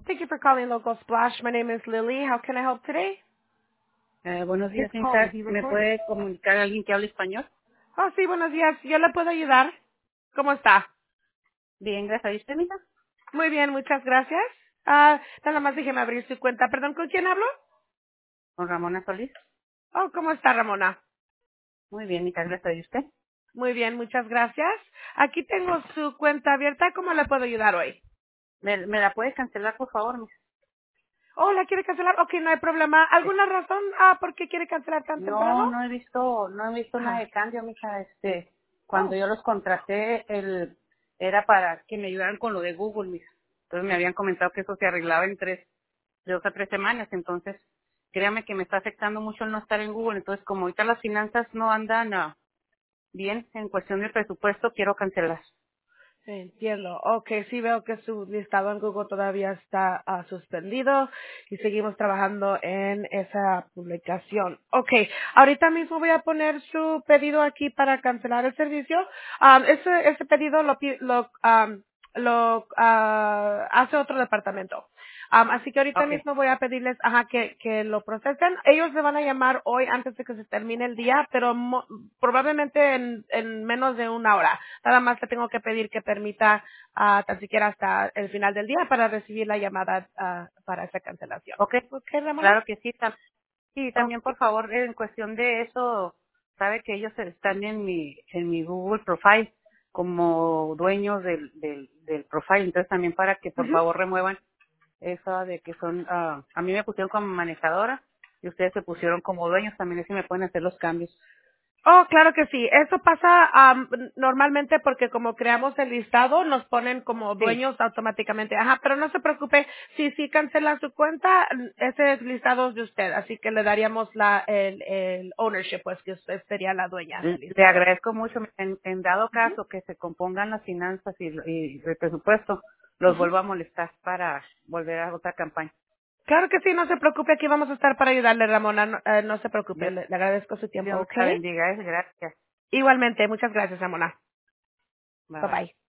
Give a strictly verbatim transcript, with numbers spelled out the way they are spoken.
Thank you for calling Local Splash. My name is Lily. How can I help today? Eh, buenos This días, call will señorita. be ¿Me recorded. puede comunicar a alguien que hable español? Oh, sí, buenos días. ¿Yo le puedo ayudar? ¿Cómo está? Bien, gracias. ¿Y usted, mija? Muy bien, muchas gracias. Ah, nada más déjeme abrir su cuenta. Perdón, ¿con quién hablo? Con Ramona Solís. Oh, ¿cómo está, Ramona? Muy bien, mija, gracias. ¿Y usted? Muy bien, muchas gracias. Aquí tengo su cuenta abierta. ¿Cómo le puedo ayudar hoy? ¿Me, me la puede cancelar, por favor, mija? Oh, ¿la quiere cancelar? Ok, no hay problema. Sí. ¿Alguna razón ah, por qué quiere cancelar tan temprano? No, no he visto, no he visto nada Ajá. de cambio, mija. Este, cuando Oh, yo los contraté, el, era para que me ayudaran con lo de Google, mija. Entonces me habían comentado que eso se arreglaba en tres, de dos a tres semanas. Entonces, créame que me está afectando mucho el no estar en Google. Entonces, como ahorita las finanzas no andan ah, bien en cuestión de presupuesto, quiero cancelar. entiendo. Ok, sí veo que su listado en Google todavía está ah, suspendido y seguimos trabajando en esa publicación. Ok, ahorita mismo voy a poner su pedido aquí para cancelar el servicio. Um, ese, ese pedido lo, pi- lo, um, lo ah, hace otro departamento. Um, así que ahorita Ok. mismo voy a pedirles ajá, que, que lo procesen. Ellos le van a llamar hoy antes de que se termine el día, pero mo- probablemente en, en menos de una hora. Nada más le tengo que pedir que permita ah, tan siquiera hasta el final del día para recibir la llamada ah, para esa cancelación. Ok, ¿Ok, Ramona? claro que sí. tam- Sí, también Ok. por favor, en cuestión de eso, sabe que ellos están en mi en mi Google Profile como dueños del, del, del profile, entonces también para que por Ujú. favor remuevan eso de que son, ah, a mí me pusieron como manejadora y ustedes se pusieron como dueños, también así me pueden hacer los cambios. Oh, claro que sí. Eso pasa am, normalmente porque como creamos el listado, nos ponen como Sí, dueños automáticamente. Ajá, pero no se preocupe. Si sí cancela su cuenta, ese listado es de usted. Así que le daríamos la, el, el ownership, pues que usted sería la dueña del le listado. agradezco mucho. En, en dado Ujú, caso que se compongan las finanzas y, y el presupuesto, los ujú. vuelvo a molestar para volver a otra campaña. Claro que sí, no se preocupe. Aquí vamos a estar para ayudarle, Ramona. No, eh, no se preocupe. Gra- Le, le agradezco su tiempo, Dios ¿ok? la bendiga. eh, Gracias. Igualmente. Muchas gracias, Ramona. Bye Bye bye. bye.